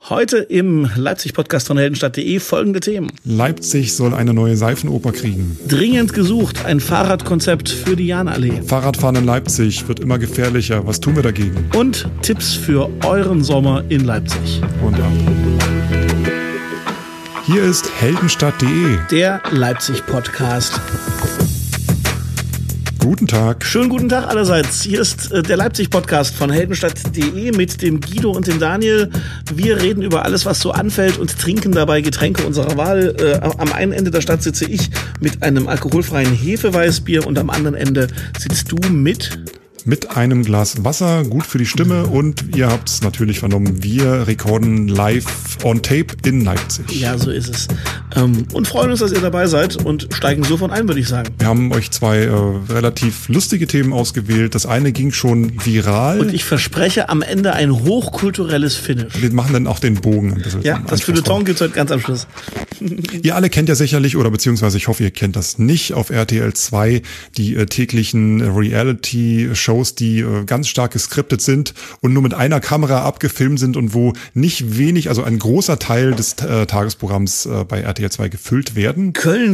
Heute im Leipzig-Podcast von Heldenstadt.de folgende Themen. Leipzig soll eine neue Seifenoper kriegen. Dringend gesucht, ein Fahrradkonzept für die Jahnallee. Fahrradfahren in Leipzig wird immer gefährlicher. Was tun wir dagegen? Und Tipps für euren Sommer in Leipzig. Und ab. Hier ist Heldenstadt.de, der Leipzig-Podcast. Guten Tag. Schönen guten Tag allerseits. Hier ist der Leipzig-Podcast von Heldenstadt.de mit dem Guido und dem Daniel. Wir reden über alles, was so anfällt und trinken dabei Getränke unserer Wahl. Am einen Ende der Stadt sitze ich mit einem alkoholfreien Hefeweißbier und am anderen Ende sitzt du mit einem Glas Wasser, gut für die Stimme, und ihr habt es natürlich vernommen, wir rekorden live on tape in Leipzig. Ja, so ist es. Und freuen uns, dass ihr dabei seid und steigen sofort ein, würde ich sagen. Wir haben euch zwei relativ lustige Themen ausgewählt. Das eine ging schon viral. Und ich verspreche am Ende ein hochkulturelles Finish. Wir machen dann auch den Bogen ein bisschen. Ja, das Feuilleton gibt's heute ganz am Schluss. Ihr alle kennt ja sicherlich, oder beziehungsweise ich hoffe, ihr kennt das nicht, auf RTL 2 die täglichen Reality-Shows, die ganz stark geskriptet sind und nur mit einer Kamera abgefilmt sind und wo nicht wenig, also ein großer Teil des Tagesprogramms bei RTL 2 gefüllt werden. Köln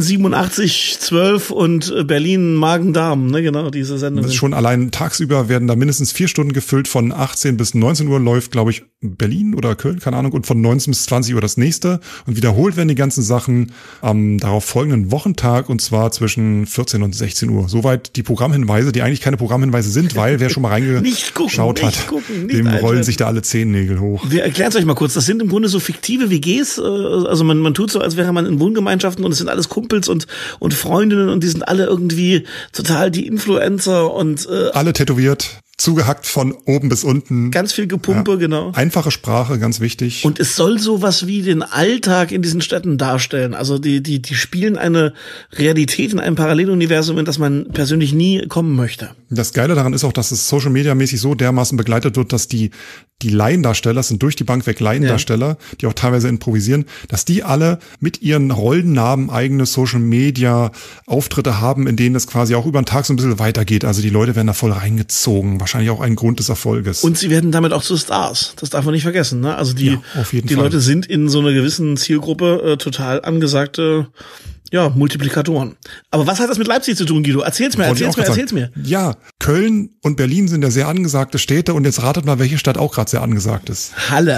8712 und Berlin Magen-Darm, ne, genau, diese Sendung. Das ist schon allein tagsüber werden da mindestens 4 Stunden gefüllt. Von 18 bis 19 Uhr läuft, glaube ich, Berlin oder Köln, keine Ahnung, und von 19 bis 20 Uhr das nächste. Und wiederholt werden die ganzen Sachen am darauf folgenden Wochentag, und zwar zwischen 14 und 16 Uhr. Soweit die Programmhinweise, die eigentlich keine Programmhinweise sind, weil wer schon mal reingeschaut hat, dem rollen sich da alle Zehennägel hoch. Wir erklären es euch mal kurz. Das sind im Grunde so fiktive WGs. Also man tut so, als wäre man in Wohngemeinschaften und es sind alles Kumpels und Freundinnen und die sind alle irgendwie total die Influencer und alle tätowiert. Zugehackt von oben bis unten. Ganz viel Gepumpe, ja. Genau. Einfache Sprache, ganz wichtig. Und es soll sowas wie den Alltag in diesen Städten darstellen. Also die spielen eine Realität in einem Paralleluniversum, in das man persönlich nie kommen möchte. Das Geile daran ist auch, dass es Social Media mäßig so dermaßen begleitet wird, dass die Laiendarsteller, das sind durch die Bank weg Laiendarsteller, die auch teilweise improvisieren, dass die alle mit ihren Rollennamen eigene Social Media Auftritte haben, in denen es quasi auch über den Tag so ein bisschen weitergeht. Also die Leute werden da voll reingezogen. Wahrscheinlich auch ein Grund des Erfolges. Und sie werden damit auch zu Stars. Das darf man nicht vergessen, ne? Also die Leute sind in so einer gewissen Zielgruppe total angesagte Multiplikatoren. Aber was hat das mit Leipzig zu tun, Guido? Erzähl's mir. Ja, Köln und Berlin sind ja sehr angesagte Städte, und jetzt ratet mal, welche Stadt auch gerade sehr angesagt ist. Halle.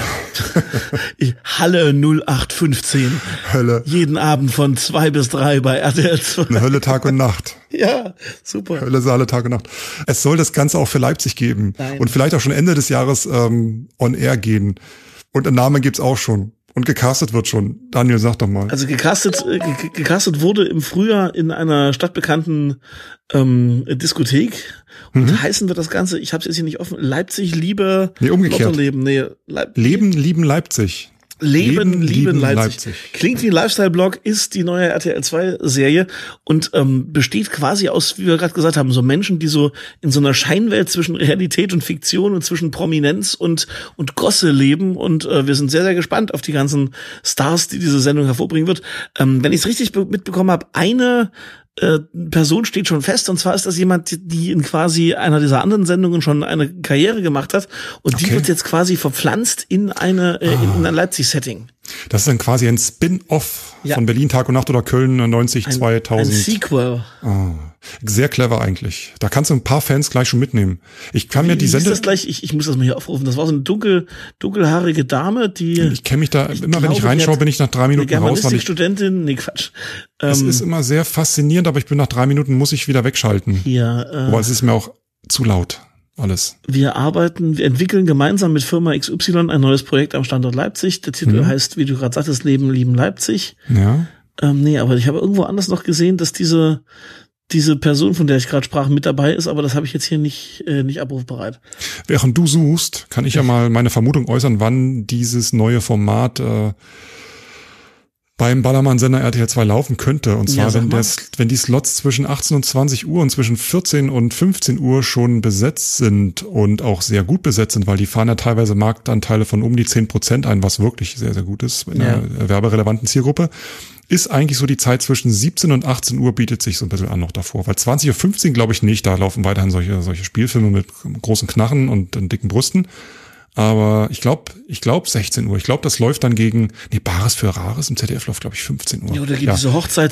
Halle 0815. Hölle. Jeden Abend von 2 bis 3 bei RTL 2. Eine Hölle Tag und Nacht. Ja, super. Hölle Saale Tag und Nacht. Es soll das Ganze auch für Leipzig geben. Nein. Und vielleicht auch schon Ende des Jahres on air gehen. Und einen Namen gibt's auch schon. Und gecastet wird schon. Daniel, sag doch mal. Also gecastet wurde im Frühjahr in einer stadtbekannten Diskothek. Und heißen wird das Ganze, ich habe es jetzt hier nicht offen, Leipzig, Liebe, umgekehrt. Lotterleben. Leben, lieben Leipzig. Leben, lieben Leipzig. Klingt wie ein Lifestyle-Blog, ist die neue RTL 2-Serie und besteht quasi aus, wie wir gerade gesagt haben, so Menschen, die so in so einer Scheinwelt zwischen Realität und Fiktion und zwischen Prominenz und Gosse leben, und wir sind sehr, sehr gespannt auf die ganzen Stars, die diese Sendung hervorbringen wird. Wenn ich es richtig mitbekommen habe, eine Person steht schon fest, und zwar ist das jemand, die in quasi einer dieser anderen Sendungen schon eine Karriere gemacht hat, und die wird jetzt quasi verpflanzt in in ein Leipzig-Setting. Das ist dann quasi ein Spin-off von Berlin Tag und Nacht oder Köln 90 2000. Ein Sequel. Sehr clever eigentlich. Da kannst du ein paar Fans gleich schon mitnehmen. Ich kann mir die Sendung. Ich muss das mal hier aufrufen. Das war so eine dunkelhaarige Dame, die. Ich kenne mich da immer, wenn ich reinschaue, bin ich nach 3 Minuten raus. Studentin, nee, Quatsch. Es ist immer sehr faszinierend, aber ich bin nach 3 Minuten, muss ich wieder wegschalten. Aber es ist mir auch zu laut. Alles. Wir entwickeln gemeinsam mit Firma XY ein neues Projekt am Standort Leipzig. Der Titel heißt, wie du gerade sagtest, Leben, lieben Leipzig. Ja. Nee, aber ich habe irgendwo anders noch gesehen, dass diese Person, von der ich gerade sprach, mit dabei ist, aber das habe ich jetzt hier nicht abrufbereit. Während du suchst, kann ich ja mal meine Vermutung äußern, wann dieses neue Format beim Ballermann-Sender RTL 2 laufen könnte. Und zwar, wenn die Slots zwischen 18 und 20 Uhr und zwischen 14 und 15 Uhr schon besetzt sind und auch sehr gut besetzt sind, weil die fahren ja teilweise Marktanteile von um die 10% ein, was wirklich sehr, sehr gut ist in einer werberelevanten Zielgruppe, ist eigentlich so die Zeit zwischen 17 und 18 Uhr bietet sich so ein bisschen an noch davor. Weil 20.15 Uhr glaube ich nicht, da laufen weiterhin solche Spielfilme mit großen Knarren und dicken Brüsten. Aber ich glaube 16 Uhr. Ich glaube, das läuft dann gegen, Bares für Rares im ZDF läuft, glaube ich, 15 Uhr. Ja, oder gibt diese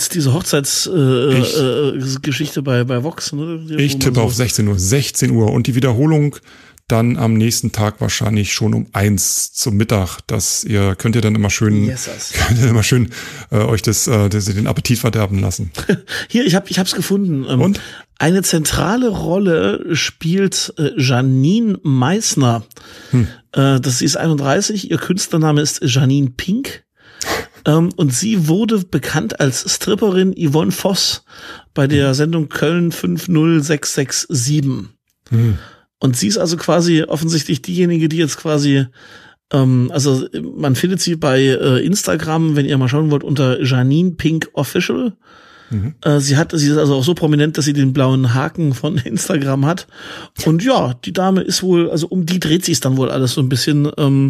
Hochzeitsgeschichte bei Vox, ne? Ich tippe auf 16 Uhr. 16 Uhr. Und die Wiederholung dann am nächsten Tag wahrscheinlich schon um 1 zum Mittag. Könnt ihr dann immer schön euch den Appetit verderben lassen. Hier, ich hab's gefunden. Und? Eine zentrale Rolle spielt Janine Meissner. Sie ist 31, ihr Künstlername ist Janine Pink. Und sie wurde bekannt als Stripperin Yvonne Voss bei der Sendung Köln 50667. Und sie ist also quasi offensichtlich diejenige, die jetzt quasi, also man findet sie bei Instagram, wenn ihr mal schauen wollt, unter Janine Pink Official. Sie ist also auch so prominent, dass sie den blauen Haken von Instagram hat. Und ja, die Dame ist wohl, also um die dreht sich dann wohl alles so ein bisschen.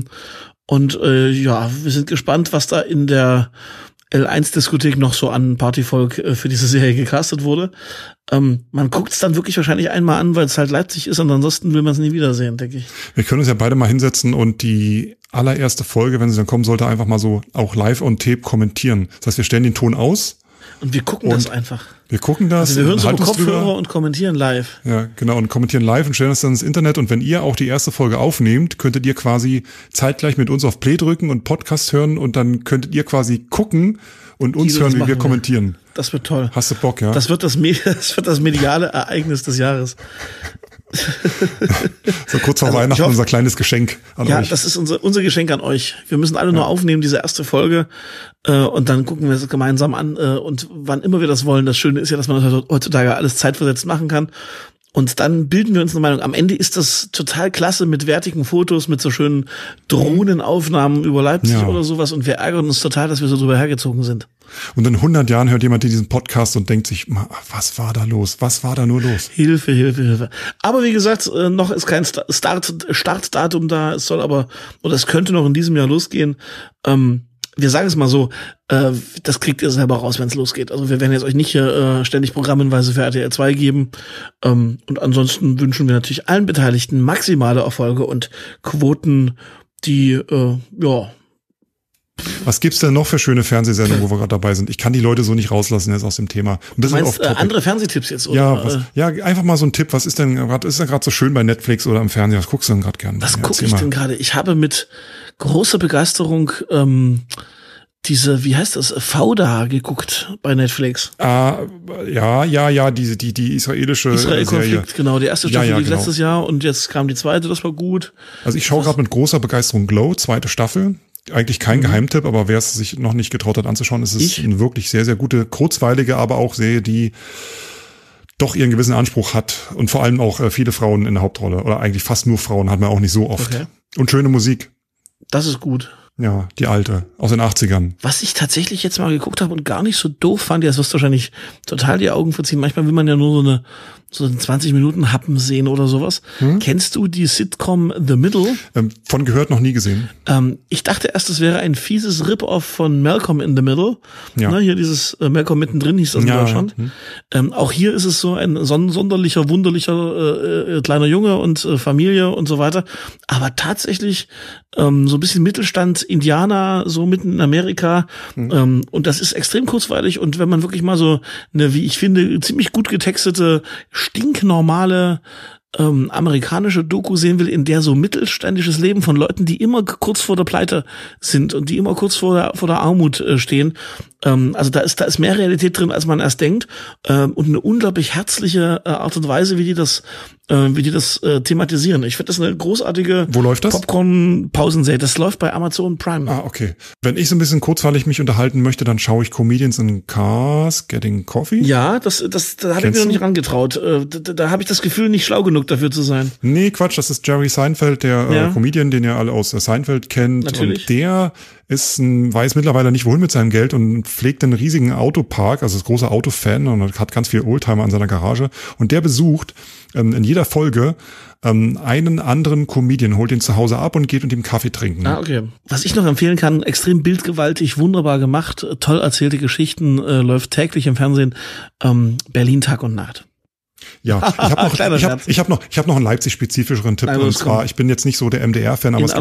Wir sind gespannt, was da in der L1-Diskothek noch so an Partyvolk für diese Serie gecastet wurde. Man guckt es dann wirklich wahrscheinlich einmal an, weil es halt Leipzig ist und ansonsten will man es nie wiedersehen, denke ich. Wir können uns ja beide mal hinsetzen und die allererste Folge, wenn sie dann kommen sollte, einfach mal so auch live on tape kommentieren. Das heißt, wir stellen den Ton aus. Und wir gucken das einfach. Wir gucken das. Also wir hören so über Kopfhörer und kommentieren live. Ja, genau. Und kommentieren live und stellen das dann ins Internet. Und wenn ihr auch die erste Folge aufnehmt, könntet ihr quasi zeitgleich mit uns auf Play drücken und Podcast hören. Und dann könntet ihr quasi gucken und uns hören, wie wir kommentieren. Das wird toll. Hast du Bock, ja? Das wird das mediale Ereignis des Jahres. So kurz vor Weihnachten unser kleines Geschenk an euch. Ja, das ist unser Geschenk an euch. Wir müssen alle nur aufnehmen, diese erste Folge, und dann gucken wir es gemeinsam an, und wann immer wir das wollen. Das Schöne ist ja, dass man das heutzutage alles zeitversetzt machen kann. Und dann bilden wir uns eine Meinung. Am Ende ist das total klasse mit wertigen Fotos, mit so schönen Drohnenaufnahmen über Leipzig oder sowas. Und wir ärgern uns total, dass wir so drüber hergezogen sind. Und in 100 Jahren hört jemand diesen Podcast und denkt sich, was war da los? Was war da nur los? Hilfe. Aber wie gesagt, noch ist kein Startdatum da. Es könnte noch in diesem Jahr losgehen. Wir sagen es mal so, das kriegt ihr selber raus, wenn es losgeht. Also wir werden jetzt euch nicht ständig Programmhinweise für RTL 2 geben. Und ansonsten wünschen wir natürlich allen Beteiligten maximale Erfolge und Quoten, die, Was gibt's denn noch für schöne Fernsehsendungen, wo wir gerade dabei sind? Ich kann die Leute so nicht rauslassen jetzt aus dem Thema. Du meinst andere Fernsehtipps jetzt? Oder? Ja, einfach mal so ein Tipp. Was ist denn gerade so schön bei Netflix oder im Fernsehen? Was guckst du denn gerade gern? Was gucke ich denn gerade? Ich habe mit großer Begeisterung wie heißt das, Fauda geguckt bei Netflix. Die israelische Israel-Konflikt, Serie. Genau, die erste Staffel lief letztes Jahr und jetzt kam die zweite, das war gut. Also ich schaue gerade mit großer Begeisterung Glow, zweite Staffel. Eigentlich kein Geheimtipp, aber wer es sich noch nicht getraut hat anzuschauen, ist es eine wirklich sehr, sehr gute, kurzweilige, aber auch Serie, die doch ihren gewissen Anspruch hat und vor allem auch viele Frauen in der Hauptrolle oder eigentlich fast nur Frauen, hat man auch nicht so oft. Okay. Und schöne Musik. Das ist gut. Ja, die alte, aus den 80ern. Was ich tatsächlich jetzt mal geguckt habe und gar nicht so doof fand, das wirst du wahrscheinlich total die Augen verziehen. Manchmal will man ja nur so einen 20 Minuten Happen sehen oder sowas. Kennst du die Sitcom The Middle? Von gehört, noch nie gesehen. Ich dachte erst, es wäre ein fieses Rip-Off von Malcolm in the Middle. Ja. Na, hier dieses Malcolm mittendrin hieß das in Deutschland. Auch hier ist es so ein sonderlicher, wunderlicher kleiner Junge und Familie und so weiter. Aber tatsächlich so ein bisschen Mittelstand, Indianer, so mitten in Amerika. Und das ist extrem kurzweilig. Und wenn man wirklich mal so eine, wie ich finde, ziemlich gut getextete, stinknormale amerikanische Doku sehen will, in der so mittelständisches Leben von Leuten, die immer kurz vor der Pleite sind und die immer kurz vor der Armut stehen. Also da ist mehr Realität drin, als man erst denkt, und eine unglaublich herzliche Art und Weise, wie die das thematisieren. Ich finde das eine großartige Popcorn-Pausenserie. Das läuft bei Amazon Prime. Ah, okay. Wenn ich so ein bisschen kurzweilig mich unterhalten möchte, dann schaue ich Comedians in Cars Getting Coffee. Ja, da habe ich mir noch nicht rangetraut. Da habe ich das Gefühl, nicht schlau genug dafür zu sein. Nee, Quatsch, das ist Jerry Seinfeld, der Comedian, den ihr alle aus Seinfeld kennt. Natürlich. Und der weiß mittlerweile nicht wohin mit seinem Geld und pflegt einen riesigen Autopark, also ist großer Autofan und hat ganz viel Oldtimer an seiner Garage. Und der besucht in jeder Folge einen anderen Comedian, holt ihn zu Hause ab und geht mit ihm Kaffee trinken. Ah, okay. Was ich noch empfehlen kann, extrem bildgewaltig, wunderbar gemacht, toll erzählte Geschichten, läuft täglich im Fernsehen, Berlin Tag und Nacht. Ja, ich hab noch einen Leipzig-spezifischeren Tipp. Und zwar, ich bin jetzt nicht so der MDR-Fan, aber es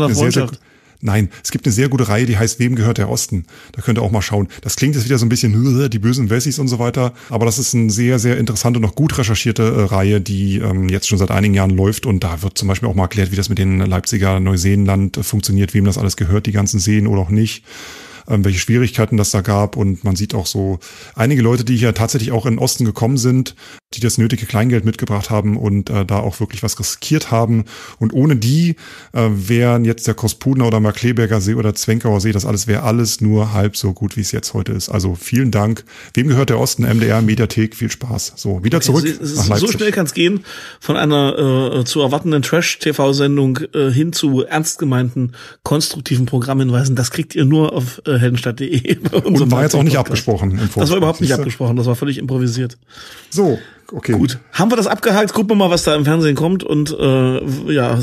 gibt eine sehr gute Reihe, die heißt Wem gehört der Osten? Da könnt ihr auch mal schauen. Das klingt jetzt wieder so ein bisschen die bösen Wessis und so weiter, aber das ist eine sehr, sehr interessante und noch gut recherchierte Reihe, die jetzt schon seit einigen Jahren läuft, und da wird zum Beispiel auch mal erklärt, wie das mit den Leipziger Neuseenland funktioniert, wem das alles gehört, die ganzen Seen oder auch nicht. Welche Schwierigkeiten das da gab, und man sieht auch so einige Leute, die hier tatsächlich auch in den Osten gekommen sind, die das nötige Kleingeld mitgebracht haben und da auch wirklich was riskiert haben, und ohne die wären jetzt der Kospudner oder Markleberger See oder Zwenkauer See, das alles wäre alles nur halb so gut, wie es jetzt heute ist. Also vielen Dank. Wem gehört der Osten? MDR, Mediathek, viel Spaß. So, wieder zurück nach Leipzig. So schnell kann es gehen, von einer zu erwartenden Trash-TV-Sendung hin zu ernst gemeinten, konstruktiven Programmhinweisen. Das kriegt ihr nur auf heldenstadt.de. Und war jetzt auch nicht abgesprochen. Das war überhaupt nicht abgesprochen, das war völlig improvisiert. So, okay. Gut, haben wir das abgehakt? Gucken wir mal, was da im Fernsehen kommt, und wir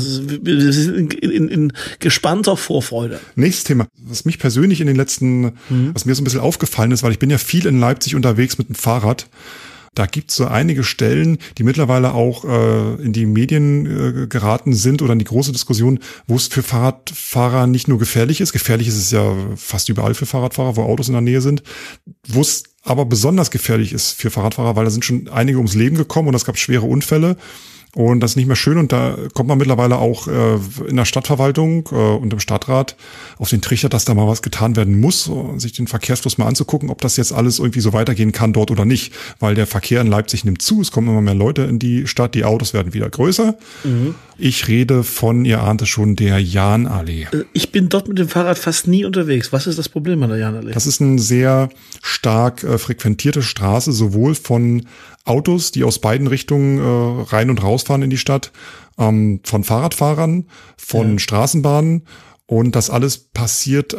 sind in gespannter Vorfreude. Nächstes Thema, was mich persönlich in den letzten, was mir so ein bisschen aufgefallen ist, weil ich bin ja viel in Leipzig unterwegs mit dem Fahrrad. Da gibt's so einige Stellen, die mittlerweile auch in die Medien geraten sind oder in die große Diskussion, wo es für Fahrradfahrer nicht nur gefährlich ist ist es ja fast überall für Fahrradfahrer, wo Autos in der Nähe sind, wo es aber besonders gefährlich ist für Fahrradfahrer, weil da sind schon einige ums Leben gekommen und es gab schwere Unfälle. Und das ist nicht mehr schön, und da kommt man mittlerweile auch in der Stadtverwaltung und im Stadtrat auf den Trichter, dass da mal was getan werden muss, sich den Verkehrsfluss mal anzugucken, ob das jetzt alles irgendwie so weitergehen kann dort oder nicht, weil der Verkehr in Leipzig nimmt zu, es kommen immer mehr Leute in die Stadt, die Autos werden wieder größer. Ich rede von, ihr ahnt es schon, der Jahnallee. Ich bin dort mit dem Fahrrad fast nie unterwegs. Was ist das Problem an der Jahnallee? Das ist eine sehr stark frequentierte Straße, sowohl von Autos, die aus beiden Richtungen rein und rausfahren in die Stadt, von Fahrradfahrern, von Straßenbahnen. Und das alles passiert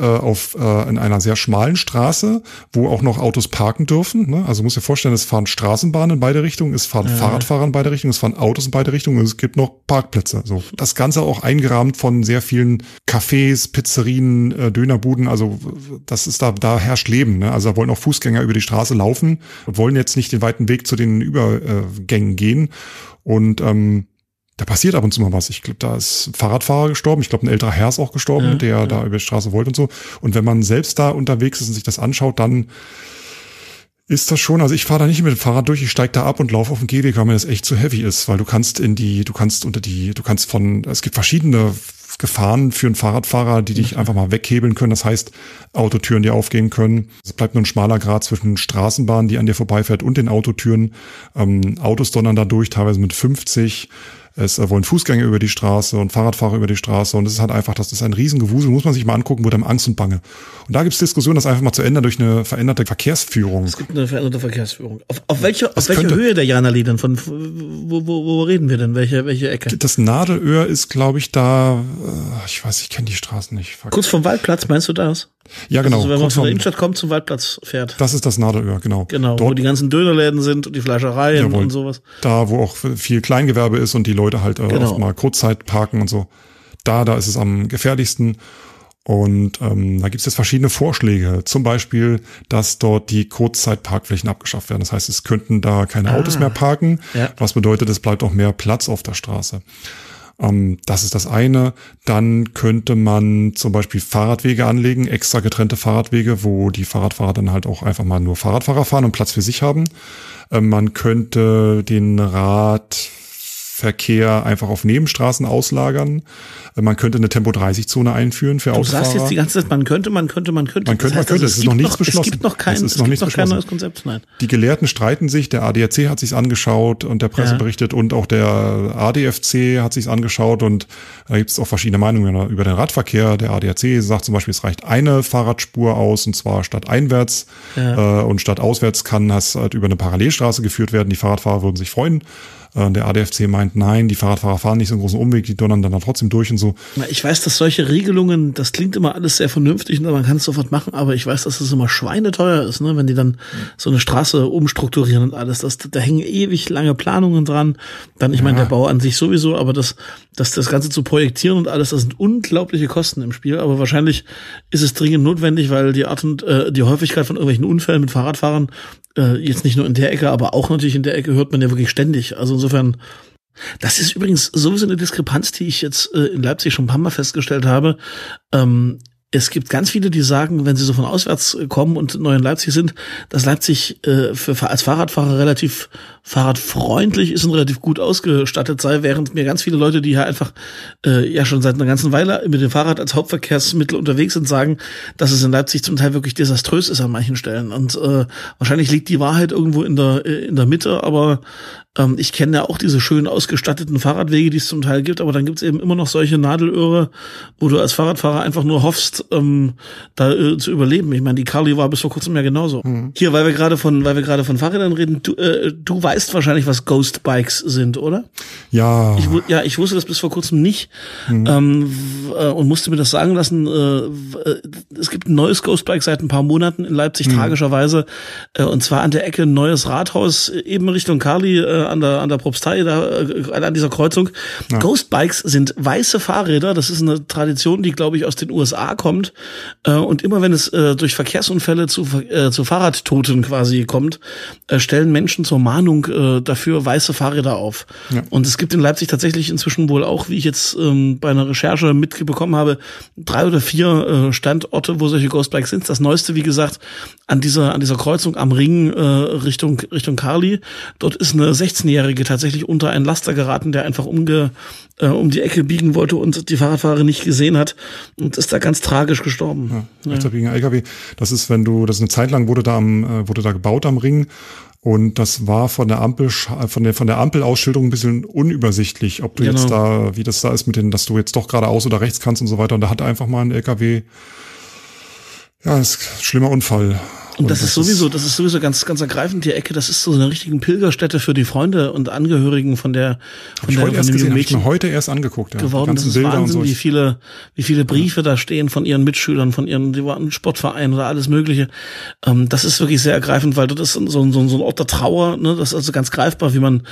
in einer sehr schmalen Straße, wo auch noch Autos parken dürfen. Ne? Also muss dir vorstellen, es fahren Straßenbahnen in beide Richtungen, es fahren Fahrradfahrer in beide Richtungen, es fahren Autos in beide Richtungen und es gibt noch Parkplätze. So, das Ganze auch eingerahmt von sehr vielen Cafés, Pizzerien, Dönerbuden. Also das ist da herrscht Leben. Ne? Also da wollen auch Fußgänger über die Straße laufen und wollen jetzt nicht den weiten Weg zu den Übergängen gehen. Und da passiert ab und zu mal was. Ich glaube, da ist ein Fahrradfahrer gestorben. Ich glaube, ein älterer Herr ist auch gestorben, der da über die Straße wollte und so. Und wenn man selbst da unterwegs ist und sich das anschaut, dann ist das schon, also ich fahre da nicht mit dem Fahrrad durch, ich steige da ab und laufe auf den Gehweg, weil mir das echt zu heavy ist, weil es gibt verschiedene Gefahren für einen Fahrradfahrer, die dich einfach mal weghebeln können. Das heißt, Autotüren, die aufgehen können. Es bleibt nur ein schmaler Grat zwischen Straßenbahn, die an dir vorbeifährt, und den Autotüren. Autos donnern da durch, teilweise mit 50. Es wollen Fußgänger über die Straße und Fahrradfahrer über die Straße, und es ist halt einfach, das ist ein Riesengewusel, muss man sich mal angucken, wird einem Angst und Bange. Und da gibt es Diskussionen, das einfach mal zu ändern durch eine veränderte Verkehrsführung. Es gibt eine veränderte Verkehrsführung. Auf welcher Höhe der Jahnallee denn? Von wo reden wir denn? Welche Ecke? Das Nadelöhr ist, glaube ich, da, ich kenne die Straßen nicht. Kurz vom Waldplatz, meinst du das? Ja, genau. Also wenn man von der Innenstadt kommt, zum Waldplatz fährt. Das ist das Nadelöhr, genau. Genau, dort, wo die ganzen Dönerläden sind und die Fleischereien und sowas. Da, wo auch viel Kleingewerbe ist und die Leute halt oft mal Kurzzeit parken und so. Da ist es am gefährlichsten. Und da gibt es jetzt verschiedene Vorschläge. Zum Beispiel, dass dort die Kurzzeitparkflächen abgeschafft werden. Das heißt, es könnten da keine Autos mehr parken. Ja. Was bedeutet, es bleibt auch mehr Platz auf der Straße. Das ist das eine. Dann könnte man zum Beispiel Fahrradwege anlegen, extra getrennte Fahrradwege, wo die Fahrradfahrer dann halt auch einfach mal nur Fahrradfahrer fahren und Platz für sich haben. Man könnte den Radverkehr einfach auf Nebenstraßen auslagern. Man könnte eine Tempo-30-Zone einführen für Autofahrer. Du sagst jetzt die ganze Zeit, man könnte. Es ist noch nichts beschlossen. Es gibt noch kein neues Konzept, nein. Die Gelehrten streiten sich, der ADAC hat sich's angeschaut und der Presse berichtet, und auch der ADFC hat sich's angeschaut, und da gibt es auch verschiedene Meinungen über den Radverkehr. Der ADAC sagt zum Beispiel, es reicht eine Fahrradspur aus, und zwar statt einwärts und statt auswärts kann das halt über eine Parallelstraße geführt werden. Die Fahrradfahrer würden sich freuen. Der ADFC meint, nein, die Fahrradfahrer fahren nicht so einen großen Umweg, die donnern dann trotzdem durch und so. Ich weiß, dass solche Regelungen, das klingt immer alles sehr vernünftig und man kann es sofort machen, aber ich weiß, dass es immer schweineteuer ist, ne, wenn die dann so eine Straße umstrukturieren und alles. Da hängen ewig lange Planungen dran. Dann, ich meine, der Bau an sich sowieso, aber das Ganze zu projektieren und alles, das sind unglaubliche Kosten im Spiel. Aber wahrscheinlich ist es dringend notwendig, weil die Art und die Häufigkeit von irgendwelchen Unfällen mit Fahrradfahrern jetzt nicht nur in der Ecke, aber auch natürlich in der Ecke hört man ja wirklich ständig. Also insofern, das ist übrigens sowieso eine Diskrepanz, die ich jetzt in Leipzig schon ein paar Mal festgestellt habe. Es gibt ganz viele, die sagen, wenn sie so von auswärts kommen und neu in Leipzig sind, dass Leipzig als Fahrradfahrer relativ fahrradfreundlich ist und relativ gut ausgestattet sei, während mir ganz viele Leute, die hier einfach ja schon seit einer ganzen Weile mit dem Fahrrad als Hauptverkehrsmittel unterwegs sind, sagen, dass es in Leipzig zum Teil wirklich desaströs ist an manchen Stellen. Und wahrscheinlich liegt die Wahrheit irgendwo in der Mitte, aber ich kenne ja auch diese schön ausgestatteten Fahrradwege, die es zum Teil gibt, aber dann gibt es eben immer noch solche Nadelöhre, wo du als Fahrradfahrer einfach nur hoffst, da zu überleben. Ich meine, die Carly war bis vor kurzem ja genauso. Hier, weil wir gerade von Fahrrädern reden, du weißt wahrscheinlich, was Ghost Bikes sind, oder? Ja. Ich wusste das bis vor kurzem nicht und musste mir das sagen lassen. Es gibt ein neues Ghost Bike seit ein paar Monaten in Leipzig, tragischerweise, und zwar an der Ecke Neues Rathaus, eben Richtung Carly, an der Propstei, an dieser Kreuzung. Ja. Ghost Bikes sind weiße Fahrräder. Das ist eine Tradition, die, glaube ich, aus den USA kommt. Und immer wenn es durch Verkehrsunfälle zu Fahrradtoten quasi kommt, stellen Menschen zur Mahnung dafür weiße Fahrräder auf. Ja. Und es gibt in Leipzig tatsächlich inzwischen wohl auch, wie ich jetzt bei einer Recherche mitbekommen habe, 3 oder 4 Standorte, wo solche Ghost Bikes sind. Das neueste, wie gesagt, an dieser Kreuzung am Ring Richtung Carly. Dort ist eine 16-Jährige tatsächlich unter einen Laster geraten, der einfach um die Ecke biegen wollte und die Fahrradfahrerin nicht gesehen hat und ist da ganz tragisch gestorben. Ja. LKW. Das ist eine Zeit lang wurde da gebaut am Ring. Und das war von der Ampelausschilderung ein bisschen unübersichtlich, ob du jetzt da, wie das da ist mit dass du jetzt doch geradeaus oder rechts kannst und so weiter. Und da hat einfach mal ein LKW, ist ein schlimmer Unfall. Und das ist sowieso ganz, ganz ergreifend, die Ecke. Das ist so eine richtige Pilgerstätte für die Freunde und Angehörigen von dem jungen Mädchen. Hab ich mir heute erst angeguckt, ja. Geworden. Das ist Bilder Wahnsinn, wie viele Briefe da stehen von ihren Mitschülern, die waren Sportverein oder alles Mögliche. Das ist wirklich sehr ergreifend, weil das ist so ein Ort der Trauer, ne? Das ist also ganz greifbar, wie man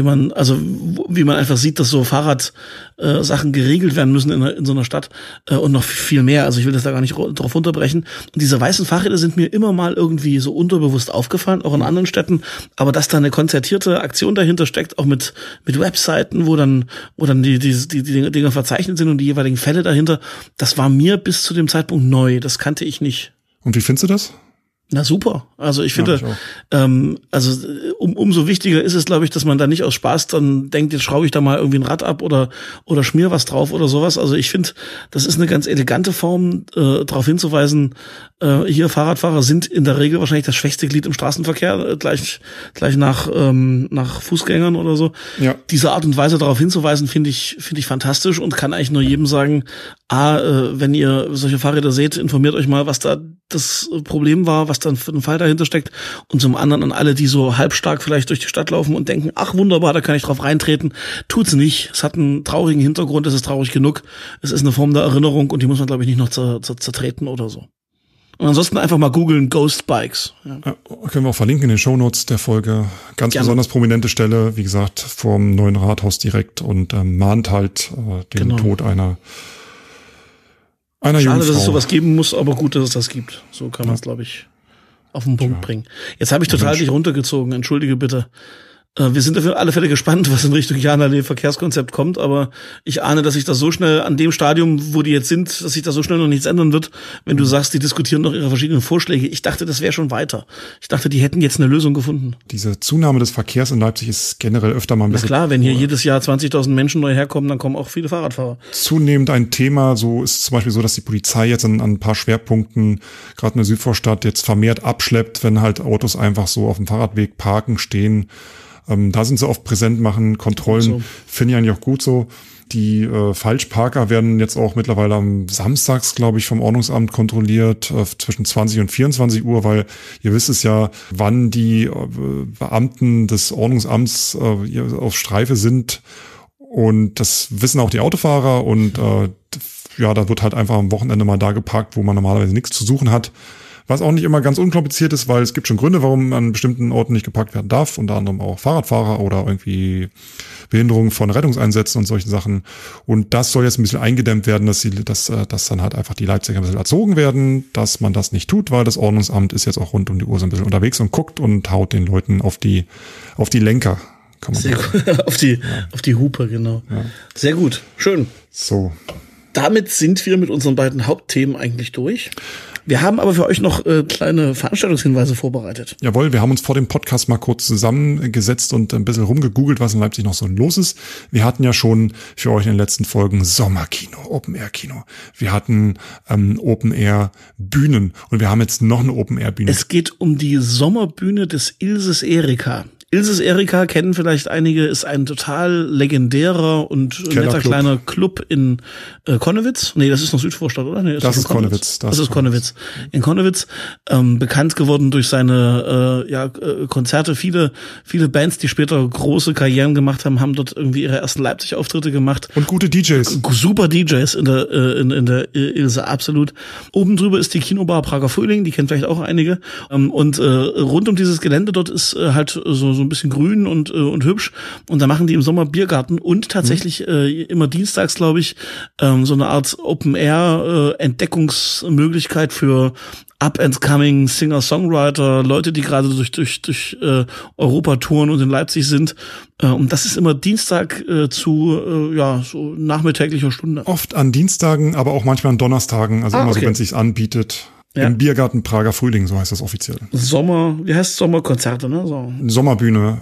einfach sieht, dass so Fahrradsachen geregelt werden müssen in so einer Stadt, und noch viel mehr. Also ich will das da gar nicht drauf runterbrechen. Und diese weißen Fahrräder sind mir immer mal irgendwie so unterbewusst aufgefallen, auch in anderen Städten, aber dass da eine konzertierte Aktion dahinter steckt, auch mit Webseiten, wo dann die Dinge verzeichnet sind und die jeweiligen Fälle dahinter, das war mir bis zu dem Zeitpunkt neu, das kannte ich nicht. Und wie findest du das? Na super. Also ich finde, umso wichtiger ist es, glaube ich, dass man da nicht aus Spaß dann denkt, jetzt schraube ich da mal irgendwie ein Rad ab oder schmier was drauf oder sowas. Also ich finde, das ist eine ganz elegante Form, darauf hinzuweisen, hier Fahrradfahrer sind in der Regel wahrscheinlich das schwächste Glied im Straßenverkehr, gleich nach Fußgängern oder so. Ja. Diese Art und Weise darauf hinzuweisen, finde ich fantastisch und kann eigentlich nur jedem sagen, wenn ihr solche Fahrräder seht, informiert euch mal, was da das Problem war, was dann für ein Fall dahinter steckt, und zum anderen an alle, die so halbstark vielleicht durch die Stadt laufen und denken, ach wunderbar, da kann ich drauf reintreten, tut's nicht. Es hat einen traurigen Hintergrund, es ist traurig genug, es ist eine Form der Erinnerung und die muss man, glaube ich, nicht noch zertreten oder so. Und ansonsten einfach mal googeln Ghost Bikes. Ja. Können wir auch verlinken in den Shownotes der Folge. Ganz besonders prominente Stelle, wie gesagt, vorm neuen Rathaus direkt und mahnt halt den Tod einer Schade, Jungfrau. dass es sowas geben muss, aber gut, dass es das gibt. So kann man es, glaube ich, auf den Punkt bringen. Jetzt habe ich total dich runtergezogen, entschuldige bitte. Wir sind auf alle Fälle gespannt, was in Richtung Jana-Allee Verkehrskonzept kommt, aber ich ahne, dass sich das so schnell an dem Stadium, wo die jetzt sind, dass sich da so schnell noch nichts ändern wird, wenn du sagst, die diskutieren noch ihre verschiedenen Vorschläge. Ich dachte, das wäre schon weiter. Ich dachte, die hätten jetzt eine Lösung gefunden. Diese Zunahme des Verkehrs in Leipzig ist generell öfter mal ein bisschen... Na klar, wenn hier jedes Jahr 20.000 Menschen neu herkommen, dann kommen auch viele Fahrradfahrer. Zunehmend ein Thema, so ist zum Beispiel so, dass die Polizei jetzt an ein paar Schwerpunkten, gerade in der Südvorstadt, jetzt vermehrt abschleppt, wenn halt Autos einfach so auf dem Fahrradweg parken, stehen. Da sind sie oft präsent, machen Kontrollen, so. Finde ich eigentlich auch gut so. Die Falschparker werden jetzt auch mittlerweile am Samstags, glaube ich, vom Ordnungsamt kontrolliert, zwischen 20 und 24 Uhr, weil ihr wisst es ja, wann die Beamten des Ordnungsamts auf Streife sind. Und das wissen auch die Autofahrer. Und da wird halt einfach am Wochenende mal da geparkt, wo man normalerweise nichts zu suchen hat. Was auch nicht immer ganz unkompliziert ist, weil es gibt schon Gründe, warum an bestimmten Orten nicht geparkt werden darf. Unter anderem auch Fahrradfahrer oder irgendwie Behinderung von Rettungseinsätzen und solchen Sachen. Und das soll jetzt ein bisschen eingedämmt werden, dass dann halt einfach die Leipziger ein bisschen erzogen werden, dass man das nicht tut, weil das Ordnungsamt ist jetzt auch rund um die Uhr so ein bisschen unterwegs und guckt und haut den Leuten auf die Lenker. Kann man sagen. Auf die Hupe, genau. Ja. Sehr gut. Schön. So. Damit sind wir mit unseren beiden Hauptthemen eigentlich durch. Wir haben aber für euch noch kleine Veranstaltungshinweise vorbereitet. Jawohl, wir haben uns vor dem Podcast mal kurz zusammengesetzt und ein bisschen rumgegoogelt, was in Leipzig noch so los ist. Wir hatten ja schon für euch in den letzten Folgen Sommerkino, Open-Air-Kino. Wir hatten Open-Air-Bühnen und wir haben jetzt noch eine Open-Air-Bühne. Es geht um die Sommerbühne des Ilses Erika. Ilses Erika kennen vielleicht einige, ist ein total legendärer und netter kleiner Club in Konnewitz. Nee, das ist noch Südvorstadt, oder? Nee, das ist Konnewitz. Das ist Konnewitz. In Konnewitz, bekannt geworden durch seine Konzerte. Viele Bands, die später große Karrieren gemacht haben, haben dort irgendwie ihre ersten Leipzig-Auftritte gemacht. Und gute DJs. Super DJs in der Ilse, absolut. Oben drüber ist die Kinobar Prager Frühling, die kennt vielleicht auch einige. Und rund um dieses Gelände dort ist halt so ein bisschen grün und hübsch. Und da machen die im Sommer Biergarten und tatsächlich immer dienstags, glaube ich, so eine Art Open-Air-Entdeckungsmöglichkeit für Up-and-coming Singer-Songwriter, Leute, die gerade durch Europa touren und in Leipzig sind. Und das ist immer Dienstag zu so nachmittäglicher Stunde. Oft an Dienstagen, aber auch manchmal an Donnerstagen. Also immer so, wenn es sich anbietet. Ja. Im Biergarten Prager Frühling, so heißt das offiziell. Sommerkonzerte, ne? So. Sommerbühne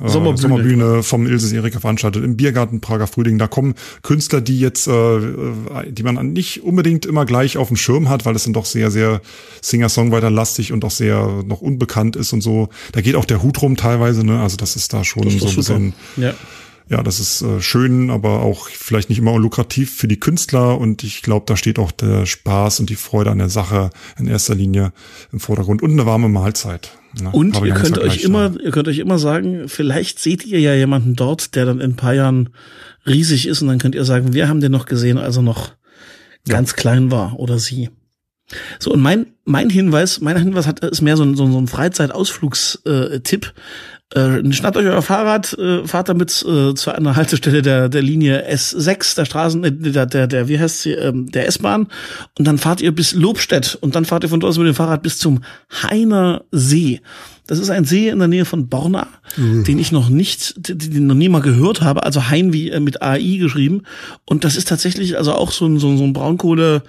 vom Ilses Erika veranstaltet. Im Biergarten Prager Frühling. Da kommen Künstler, die jetzt, die man nicht unbedingt immer gleich auf dem Schirm hat, weil es dann doch sehr, sehr Singer-Songwriter-lastig und auch sehr noch unbekannt ist und so. Da geht auch der Hut rum teilweise, ne? Also das ist da schon so ein bisschen. Ja, das ist schön, aber auch vielleicht nicht immer lukrativ für die Künstler. Und ich glaube, da steht auch der Spaß und die Freude an der Sache in erster Linie im Vordergrund und eine warme Mahlzeit. Ne? Und ihr könnt euch immer sagen, vielleicht seht ihr ja jemanden dort, der dann in ein paar Jahren riesig ist und dann könnt ihr sagen, wir haben den noch gesehen, als er noch ganz klein war oder sie. So, und mein Hinweis ist mehr so ein Freizeitausflugstipp. Schnappt euch euer Fahrrad, fahrt damit zu einer Haltestelle der Linie S6 der Straßen, wie heißt sie, der S-Bahn, und dann fahrt ihr bis Lobstedt und dann fahrt ihr von dort mit dem Fahrrad bis zum Hainer See. Das ist ein See in der Nähe von Borna, den ich noch nie mal gehört habe, also Hain wie mit AI geschrieben, und das ist tatsächlich also auch so ein Braunkohle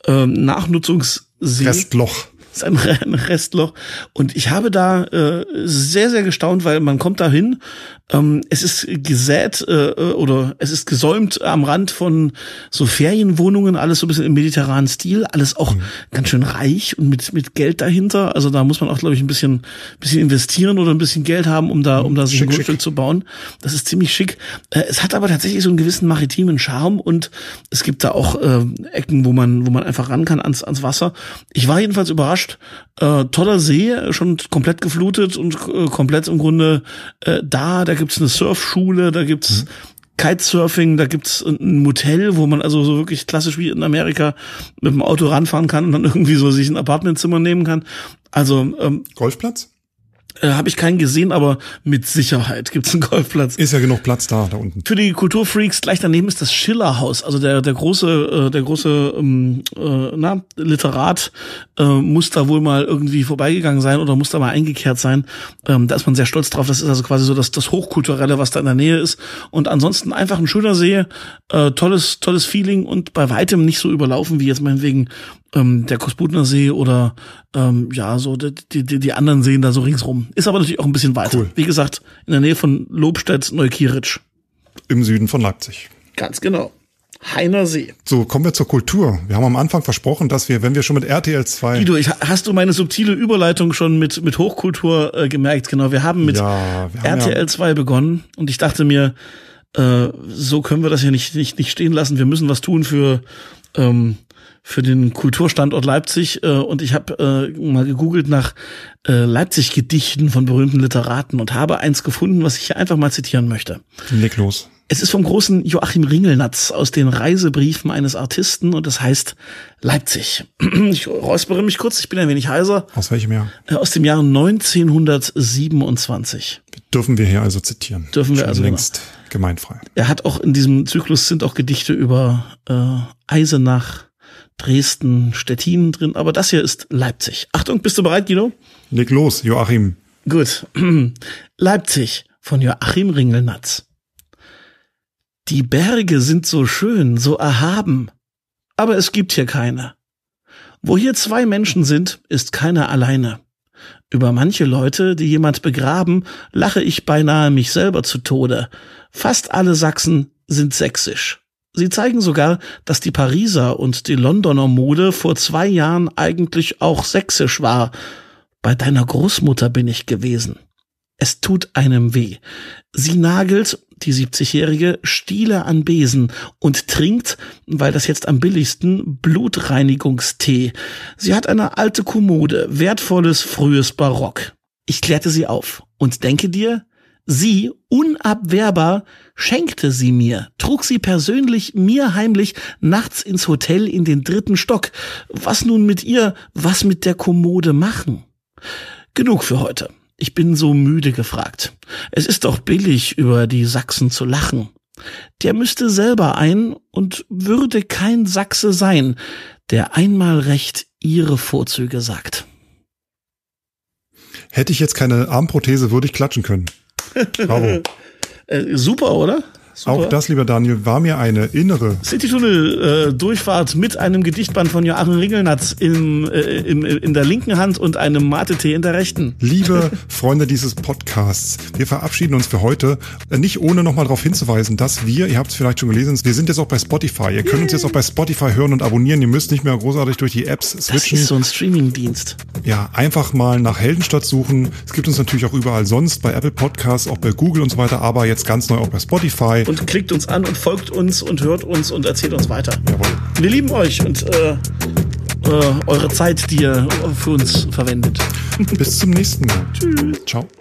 Nachnutzungssee. Restloch. Das ist ein Restloch. Und ich habe da sehr, sehr gestaunt, weil man kommt da hin. Es ist gesät oder es ist gesäumt am Rand von so Ferienwohnungen, alles so ein bisschen im mediterranen Stil, alles auch ganz schön reich und mit Geld dahinter. Also da muss man auch, glaube ich, ein bisschen investieren oder ein bisschen Geld haben, um da so ein Grundstück zu bauen. Das ist ziemlich schick. Es hat aber tatsächlich so einen gewissen maritimen Charme und es gibt da auch Ecken, wo man einfach ran kann ans Wasser. Ich war jedenfalls überrascht. Toller See, schon komplett geflutet und komplett im Grunde da gibt's eine Surfschule, da gibt's Kitesurfing, da gibt's ein Motel, wo man also so wirklich klassisch wie in Amerika mit dem Auto ranfahren kann und dann irgendwie so sich ein Apartmentzimmer nehmen kann. Also Golfplatz? Habe ich keinen gesehen, aber mit Sicherheit gibt's einen Golfplatz. Ist ja genug Platz da unten. Für die Kulturfreaks gleich daneben ist das Schillerhaus, also der große Literat muss da wohl mal irgendwie vorbeigegangen sein oder muss da mal eingekehrt sein. Da ist man sehr stolz drauf. Das ist also quasi so das Hochkulturelle, was da in der Nähe ist. Und ansonsten einfach ein schöner See, tolles Feeling und bei weitem nicht so überlaufen wie jetzt meinetwegen der Kosputner See oder so die anderen Seen da so ringsrum. Ist aber natürlich auch ein bisschen weiter. Cool. Wie gesagt, in der Nähe von Lobstedt, Neukieritsch. Im Süden von Leipzig. Ganz genau. Heiner See. So, kommen wir zur Kultur. Wir haben am Anfang versprochen, dass wir, wenn wir schon mit RTL 2... Guido, hast du meine subtile Überleitung schon mit Hochkultur gemerkt? Genau, wir haben mit RTL 2 begonnen und ich dachte mir, so können wir das ja nicht stehen lassen. Wir müssen was tun für den Kulturstandort Leipzig und ich habe mal gegoogelt nach Leipzig-Gedichten von berühmten Literaten und habe eins gefunden, was ich hier einfach mal zitieren möchte. Leg los. Es ist vom großen Joachim Ringelnatz aus den Reisebriefen eines Artisten und es heißt Leipzig. Ich räuspere mich kurz, ich bin ein wenig heiser. Aus welchem Jahr? Aus dem Jahr 1927. Dürfen wir hier also zitieren? Dürfen wir schon also längst gemeinfrei. Er hat auch in diesem Zyklus sind auch Gedichte über Eisenach, Dresden, Stettin drin, aber das hier ist Leipzig. Achtung, bist du bereit, Guido? Leg los, Joachim. Gut. Leipzig von Joachim Ringelnatz. Die Berge sind so schön, so erhaben, aber es gibt hier keine. Wo hier zwei Menschen sind, ist keiner alleine. Über manche Leute, die jemand begraben, lache ich beinahe mich selber zu Tode. Fast alle Sachsen sind sächsisch. Sie zeigen sogar, dass die Pariser und die Londoner Mode vor 2 Jahren eigentlich auch sächsisch war. Bei deiner Großmutter bin ich gewesen. Es tut einem weh. Sie nagelt, die 70-Jährige, Stiele an Besen und trinkt, weil das jetzt am billigsten, Blutreinigungstee. Sie hat eine alte Kommode, wertvolles, frühes Barock. Ich klärte sie auf und denke dir, sie, unabwehrbar, schenkte sie mir, trug sie persönlich mir heimlich nachts ins Hotel in den 3. Stock. Was nun mit ihr, was mit der Kommode machen? Genug für heute. Ich bin so müde gefragt. Es ist doch billig, über die Sachsen zu lachen. Der müsste selber ein und würde kein Sachse sein, der einmal recht ihre Vorzüge sagt. Hätte ich jetzt keine Armprothese, würde ich klatschen können. Bravo. Super, oder? Super. Auch das, lieber Daniel, war mir eine innere Citytunnel-Durchfahrt mit einem Gedichtband von Joachim Ringelnatz in der linken Hand und einem Mate-Tee in der rechten. Liebe Freunde dieses Podcasts, wir verabschieden uns für heute, nicht ohne nochmal darauf hinzuweisen, dass ihr habt es vielleicht schon gelesen, wir sind jetzt auch bei Spotify. Ihr könnt uns jetzt auch bei Spotify hören und abonnieren. Ihr müsst nicht mehr großartig durch die Apps switchen. Das ist so ein Streaming-Dienst. Ja, einfach mal nach Heldenstadt suchen. Es gibt uns natürlich auch überall sonst, bei Apple Podcasts, auch bei Google und so weiter, aber jetzt ganz neu auch bei Spotify. Und klickt uns an und folgt uns und hört uns und erzählt uns weiter. Jawohl. Wir lieben euch und eure Zeit, die ihr für uns verwendet. Bis zum nächsten Mal. Tschüss. Ciao.